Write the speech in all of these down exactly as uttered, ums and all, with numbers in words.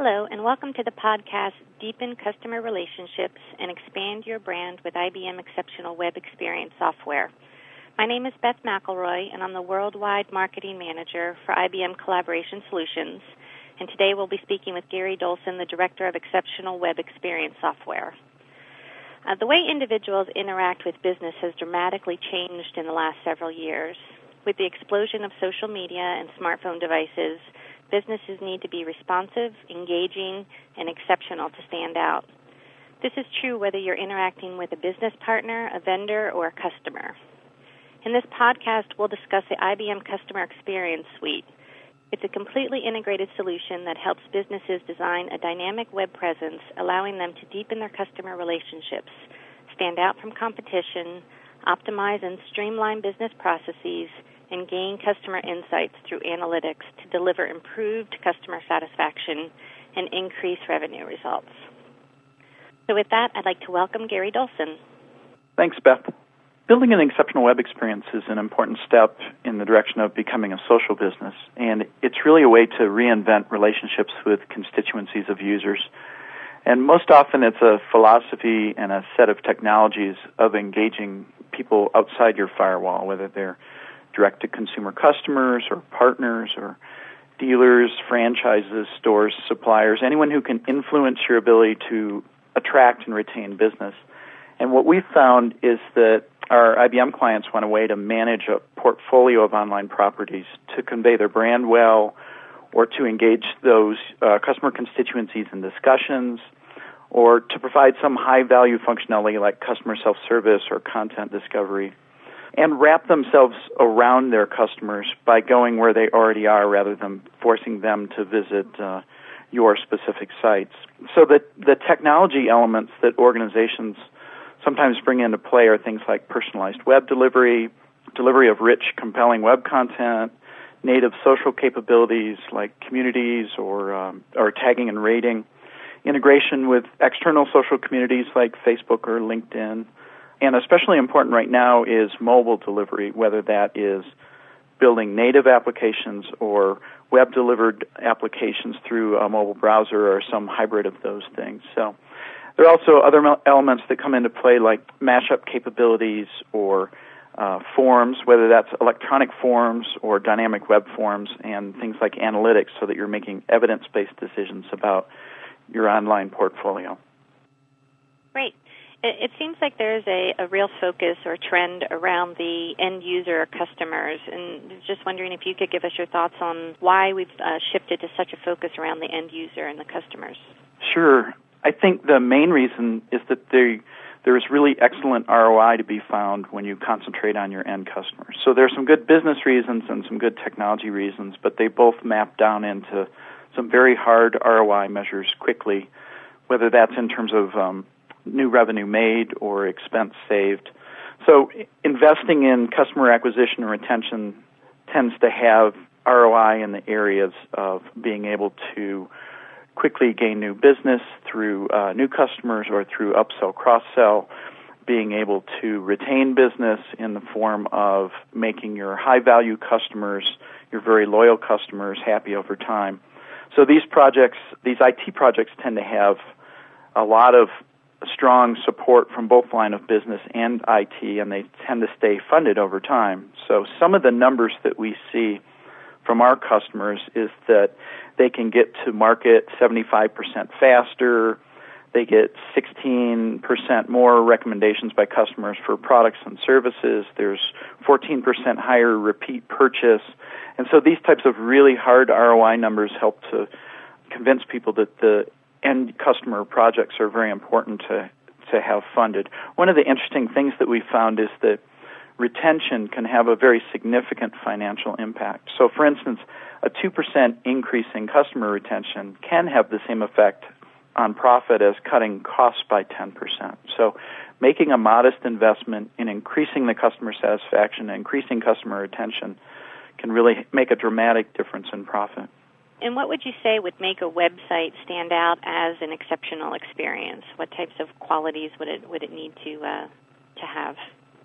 Hello, and welcome to the podcast, Deepen Customer Relationships and Expand Your Brand with I B M Exceptional Web Experience Software. My name is Beth McElroy, and I'm the Worldwide Marketing Manager for I B M Collaboration Solutions. And today we'll be speaking with Gary Dolson, the Director of Exceptional Web Experience Software. Uh, the way individuals interact with business has dramatically changed in the last several years. With the explosion of social media and smartphone devices, businesses need to be responsive, engaging, and exceptional to stand out. This is true whether you're interacting with a business partner, a vendor, or a customer. In this podcast, we'll discuss the I B M Customer Experience Suite. It's a completely integrated solution that helps businesses design a dynamic web presence, allowing them to deepen their customer relationships, stand out from competition, optimize and streamline business processes, and gain customer insights through analytics to deliver improved customer satisfaction and increase revenue results. So with that, I'd like to welcome Gary Dolson. Thanks, Beth. Building an exceptional web experience is an important step in the direction of becoming a social business, and it's really a way to reinvent relationships with constituencies of users. And most often it's a philosophy and a set of technologies of engaging people outside your firewall, whether they're direct-to-consumer customers or partners or dealers, franchises, stores, suppliers, anyone who can influence your ability to attract and retain business. And what we've found is that our I B M clients want a way to manage a portfolio of online properties to convey their brand well or to engage those uh, customer constituencies in discussions or to provide some high-value functionality like customer self-service or content discovery, and wrap themselves around their customers by going where they already are rather than forcing them to visit uh, your specific sites. So that the technology elements that organizations sometimes bring into play are things like personalized web delivery, delivery of rich, compelling web content, native social capabilities like communities or, um, or tagging and rating, integration with external social communities like Facebook or LinkedIn. And especially important right now is mobile delivery, whether that is building native applications or web-delivered applications through a mobile browser or some hybrid of those things. So there are also other elements that come into play like mashup capabilities or uh, forms, whether that's electronic forms or dynamic web forms, and things like analytics so that you're making evidence-based decisions about your online portfolio. Great. It seems like there's a, a real focus or trend around the end user customers, and just wondering if you could give us your thoughts on why we've uh, shifted to such a focus around the end user and the customers. Sure. I think the main reason is that there, there is really excellent R O I to be found when you concentrate on your end customers. So there are some good business reasons and some good technology reasons, but they both map down into some very hard R O I measures quickly, whether that's in terms of um, new revenue made or expense saved. So investing in customer acquisition and retention tends to have R O I in the areas of being able to quickly gain new business through uh, new customers or through upsell, cross-sell, being able to retain business in the form of making your high-value customers, your very loyal customers, happy over time. So these projects, these I T projects tend to have a lot of strong support from both line of business and I T, and they tend to stay funded over time. So some of the numbers that we see from our customers is that they can get to market seventy-five percent faster, they get sixteen percent more recommendations by customers for products and services, there's fourteen percent higher repeat purchase, and so these types of really hard R O I numbers help to convince people that the end customer projects are very important to, to have funded. One of the interesting things that we found is that retention can have a very significant financial impact. So, for instance, a two percent increase in customer retention can have the same effect on profit as cutting costs by ten percent. So making a modest investment in increasing the customer satisfaction and increasing customer retention can really make a dramatic difference in profit. And what would you say would make a website stand out as an exceptional experience? What types of qualities would it would it need to uh, to have?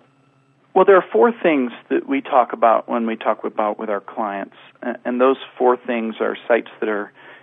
Well, there are four things that we talk about when we talk about with our clients, and those four things are sites that are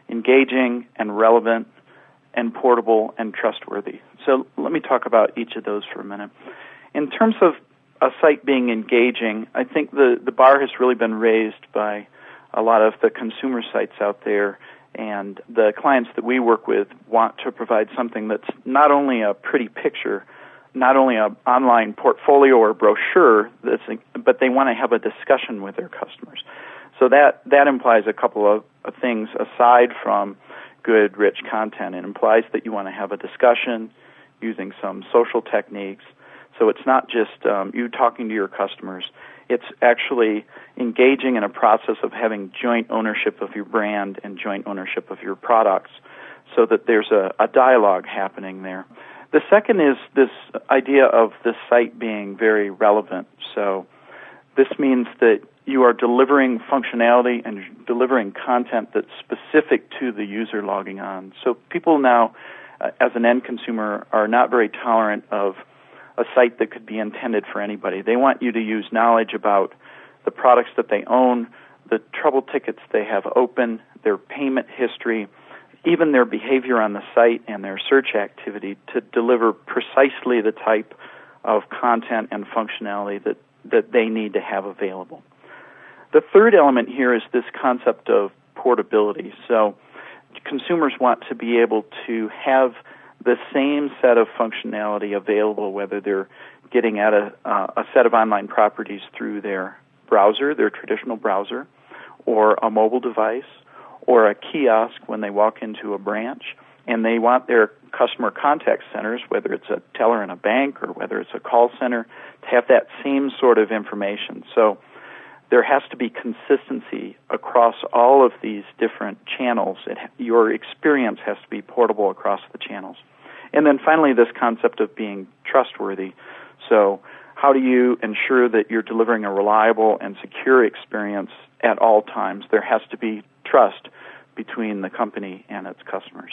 engaging and relevant and portable and trustworthy. So let me talk about each of those for a minute. In terms of a site being engaging, I think the, the bar has really been raised by a lot of the consumer sites out there, and the clients that we work with want to provide something that's not only a pretty picture, not only an online portfolio or brochure, that's, but they want to have a discussion with their customers. So that, that implies a couple of, of things aside from good, rich content. It implies that you want to have a discussion using some social techniques. So it's not just um, you talking to your customers. It's actually engaging in a process of having joint ownership of your brand and joint ownership of your products so that there's a, a dialogue happening there. The second is this idea of the site being very relevant. So this means that you are delivering functionality and delivering content that's specific to the user logging on. So people now, uh, as an end consumer, are not very tolerant of a site that could be intended for anybody. They want you to use knowledge about the products that they own, the trouble tickets they have open, their payment history, even their behavior on the site and their search activity to deliver precisely the type of content and functionality that, that they need to have available. The third element here is this concept of portability. So consumers want to be able to have the same set of functionality available, whether they're getting at a, uh, a set of online properties through their browser, their traditional browser, or a mobile device, or a kiosk when they walk into a branch, and they want their customer contact centers, whether it's a teller in a bank or whether it's a call center, to have that same sort of information. So there has to be consistency across all of these different channels. It, your experience has to be portable across the channels. And then finally, this concept of being trustworthy. So how do you ensure that you're delivering a reliable and secure experience at all times? There has to be trust between the company and its customers.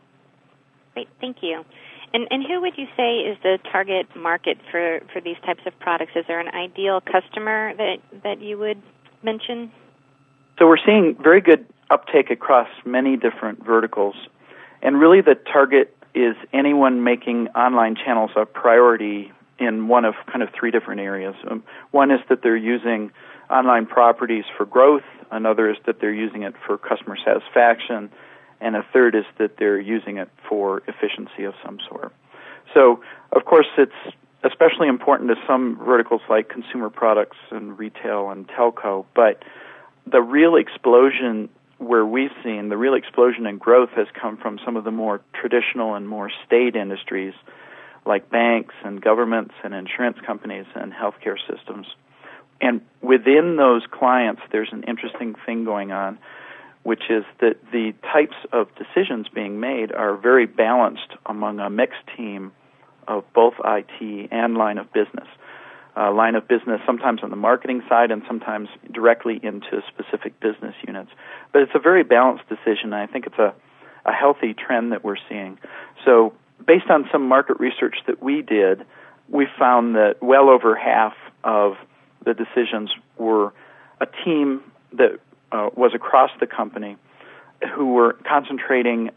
Great, thank you. And, and who would you say is the target market for, for these types of products? Is there an ideal customer that, that you would mention? So we're seeing very good uptake across many different verticals. And really the target is anyone making online channels a priority in one of kind of three different areas. Um, one is that they're using online properties for growth. Another is that they're using it for customer satisfaction. And a third is that they're using it for efficiency of some sort. So, of course, it's especially important to some verticals like consumer products and retail and telco, but the real explosion where we've seen, the real explosion in growth has come from some of the more traditional and more staid industries like banks and governments and insurance companies and healthcare systems. And within those clients, there's an interesting thing going on, which is that the types of decisions being made are very balanced among a mixed team of both I T and line of business. Uh, line of business sometimes on the marketing side and sometimes directly into specific business units. But it's a very balanced decision, and I think it's a, a healthy trend that we're seeing. So based on some market research that we did, we found that well over half of the decisions were a team that uh, was across the company who were concentrating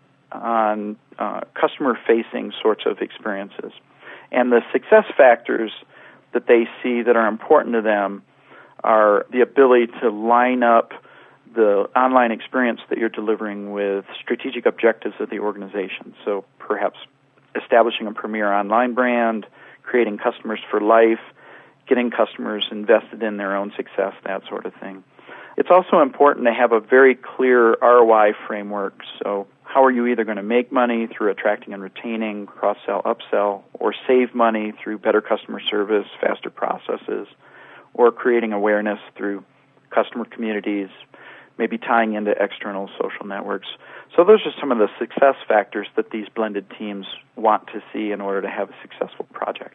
on uh, customer-facing sorts of experiences. And the success factors that they see that are important to them are the ability to line up the online experience that you're delivering with strategic objectives of the organization. So perhaps establishing a premier online brand, creating customers for life, getting customers invested in their own success, that sort of thing. It's also important to have a very clear R O I framework. So how are you either going to make money through attracting and retaining, cross-sell, upsell, or save money through better customer service, faster processes, or creating awareness through customer communities, maybe tying into external social networks. So those are some of the success factors that these blended teams want to see in order to have a successful project.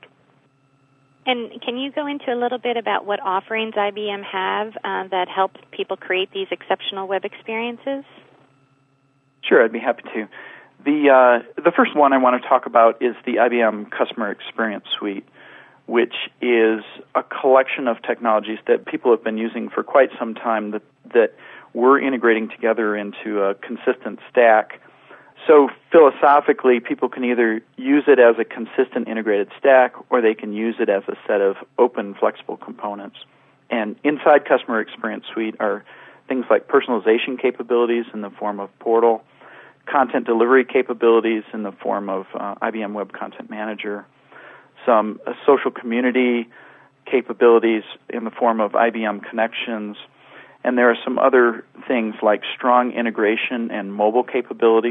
And can you go into a little bit about what offerings I B M have uh, that help people create these exceptional web experiences? Sure, I'd be happy to. The uh, the first one I want to talk about is the I B M Customer Experience Suite, which is a collection of technologies that people have been using for quite some time that, that we're integrating together into a consistent stack. So philosophically, people can either use it as a consistent integrated stack, or they can use it as a set of open, flexible components. And inside Customer Experience Suite are things like personalization capabilities in the form of Portal, content delivery capabilities in the form of uh, I B M Web Content Manager, some uh, social community capabilities in the form of I B M Connections, and there are some other things like strong integration and mobile capability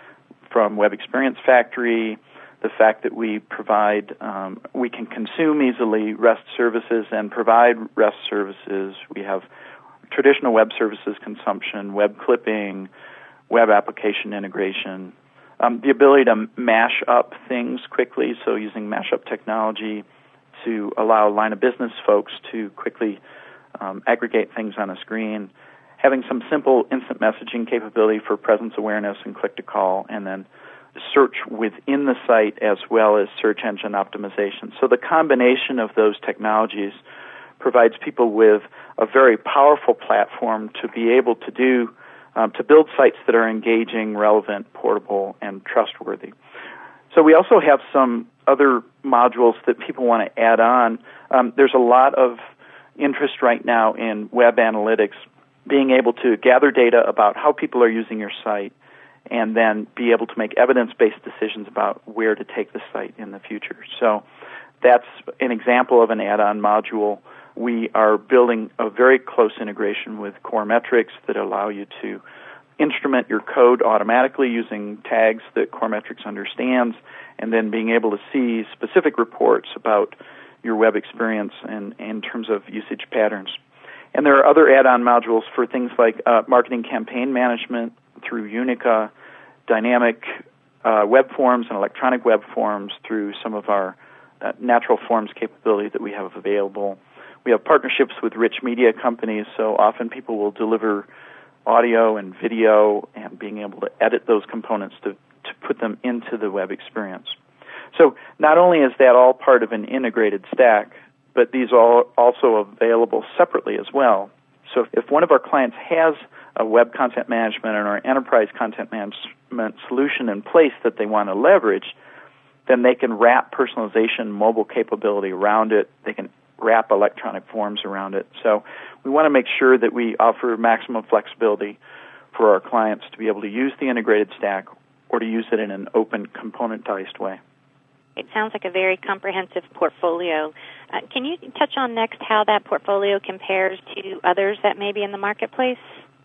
from Web Experience Factory, the fact that we provide, um, we can consume easily REST services and provide REST services. We have traditional web services consumption, web clipping, web application integration, um, the ability to mash up things quickly, so using mashup technology to allow line of business folks to quickly um, aggregate things on a screen, having some simple instant messaging capability for presence awareness and click-to-call, and then search within the site as well as search engine optimization. So the combination of those technologies provides people with a very powerful platform to be able to do, um, to build sites that are engaging, relevant, portable, and trustworthy. So we also have some other modules that people want to add on. Um, there's a lot of interest right now in web analytics, being able to gather data about how people are using your site and then be able to make evidence-based decisions about where to take the site in the future. So that's an example of an add-on module. We are building a very close integration with core metrics that allow you to instrument your code automatically using tags that core metrics understands, and then being able to see specific reports about your web experience in, in terms of usage patterns. And there are other add-on modules for things like uh, marketing campaign management through Unica, dynamic uh, web forms and electronic web forms through some of our uh, natural forms capability that we have available. We have partnerships with rich media companies, so often people will deliver audio and video and being able to edit those components to, to put them into the web experience. So not only is that all part of an integrated stack, but these are also available separately as well. So if one of our clients has a web content management and our enterprise content management solution in place that they want to leverage, then they can wrap personalization mobile capability around it. They can wrap electronic forms around it. So we want to make sure that we offer maximum flexibility for our clients to be able to use the integrated stack or to use it in an open, componentized way. It sounds like a very comprehensive portfolio. Uh, can you touch on next how that portfolio compares to others that may be in the marketplace?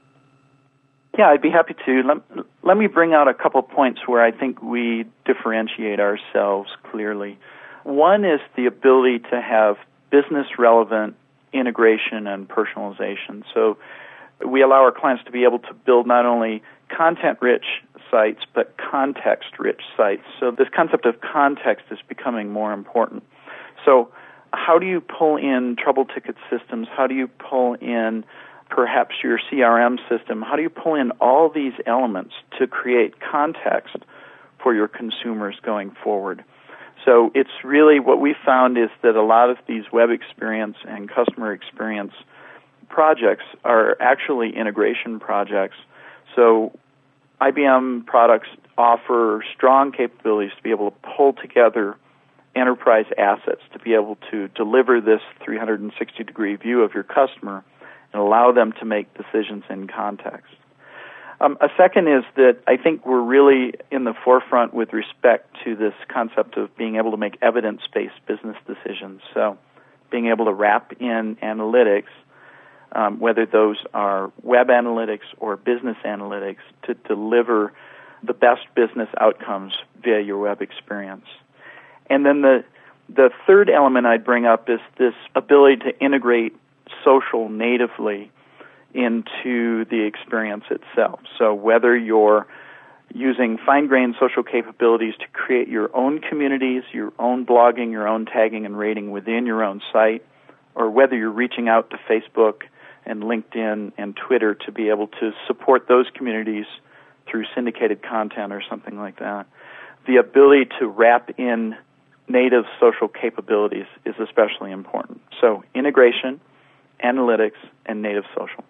Yeah, I'd be happy to. Let, let me bring out a couple points where I think we differentiate ourselves clearly. One is the ability to have business-relevant integration and personalization. So we allow our clients to be able to build not only content-rich sites, but context-rich sites. So this concept of context is becoming more important. So how do you pull in trouble ticket systems? How do you pull in perhaps your C R M system? How do you pull in all these elements to create context for your consumers going forward? So it's really what we found is that a lot of these web experience and customer experience projects are actually integration projects. So I B M products offer strong capabilities to be able to pull together enterprise assets to be able to deliver this three hundred sixty degree view of your customer and allow them to make decisions in context. Um, a second is that I think we're really in the forefront with respect to this concept of being able to make evidence-based business decisions. So being able to wrap in analytics, um, whether those are web analytics or business analytics, to deliver the best business outcomes via your web experience. And then the the third element I'd bring up is this ability to integrate social natively into the experience itself. So whether you're using fine-grained social capabilities to create your own communities, your own blogging, your own tagging and rating within your own site, or whether you're reaching out to Facebook and LinkedIn and Twitter to be able to support those communities through syndicated content or something like that, the ability to wrap in native social capabilities is especially important. So integration, analytics, and native social.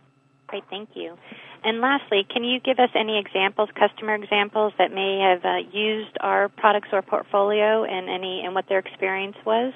Great, thank you. And lastly, can you give us any examples, customer examples that may have uh, used our products or portfolio and any and what their experience was?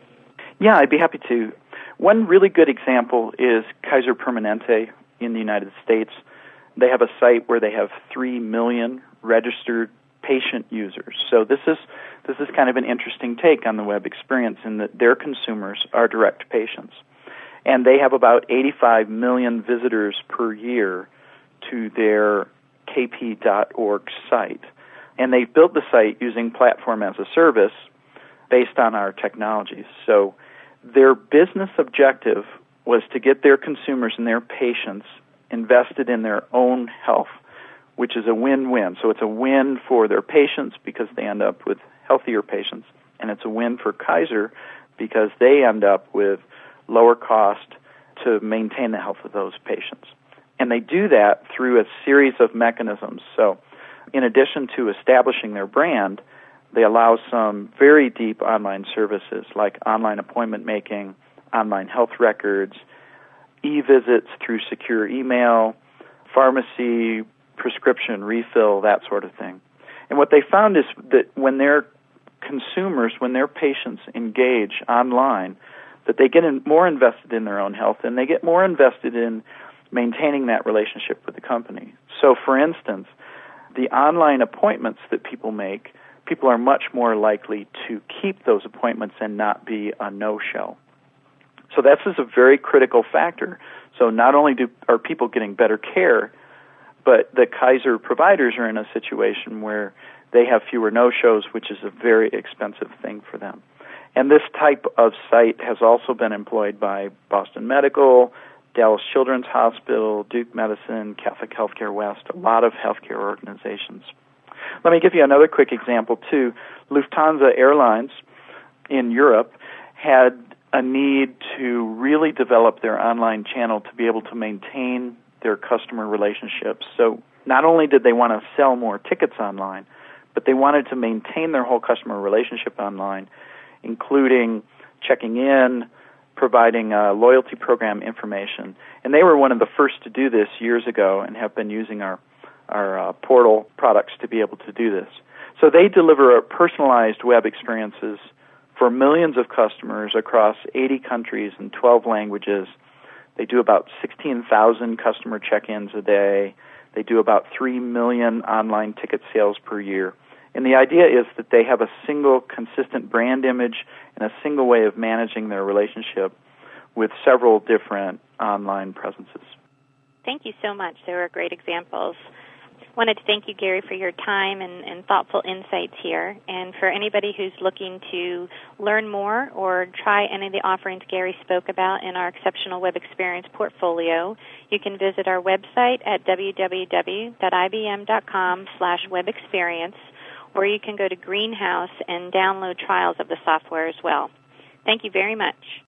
Yeah, I'd be happy to. One really good example is Kaiser Permanente in the United States. They have a site where they have three million registered patient users. So this is this is kind of an interesting take on the web experience in that their consumers are direct patients. And they have about eighty-five million visitors per year to their k p dot org site. And they built the site using Platform as a Service based on our technologies. So their business objective was to get their consumers and their patients invested in their own health, which is a win-win. So it's a win for their patients because they end up with healthier patients, and it's a win for Kaiser because they end up with lower cost to maintain the health of those patients. And they do that through a series of mechanisms. So in addition to establishing their brand, they allow some very deep online services like online appointment making, online health records, e-visits through secure email, pharmacy, prescription refill, that sort of thing. And what they found is that when their consumers, when their patients engage online, that they get in more invested in their own health and they get more invested in maintaining that relationship with the company. So, for instance, the online appointments that people make, people are much more likely to keep those appointments and not be a no-show. So this is a very critical factor. So not only do are people getting better care, but the Kaiser providers are in a situation where they have fewer no-shows, which is a very expensive thing for them. And this type of site has also been employed by Boston Medical, Dallas Children's Hospital, Duke Medicine, Catholic Healthcare West, a lot of healthcare organizations. Let me give you another quick example, too. Lufthansa Airlines in Europe had a need to really develop their online channel to be able to maintain their customer relationships. So not only did they want to sell more tickets online, but they wanted to maintain their whole customer relationship online, including checking in, providing uh, loyalty program information. And they were one of the first to do this years ago and have been using our, our uh, portal products to be able to do this. So they deliver personalized web experiences for millions of customers across eighty countries and twelve languages. They do about sixteen thousand customer check-ins a day. They do about three million online ticket sales per year. And the idea is that they have a single consistent brand image and a single way of managing their relationship with several different online presences. Thank you so much. They were great examples. I wanted to thank you, Gary, for your time and, and thoughtful insights here. And for anybody who's looking to learn more or try any of the offerings Gary spoke about in our Exceptional Web Experience portfolio, you can visit our website at w w w dot i b m dot com slash web experience, or you can go to Greenhouse and download trials of the software as well. Thank you very much.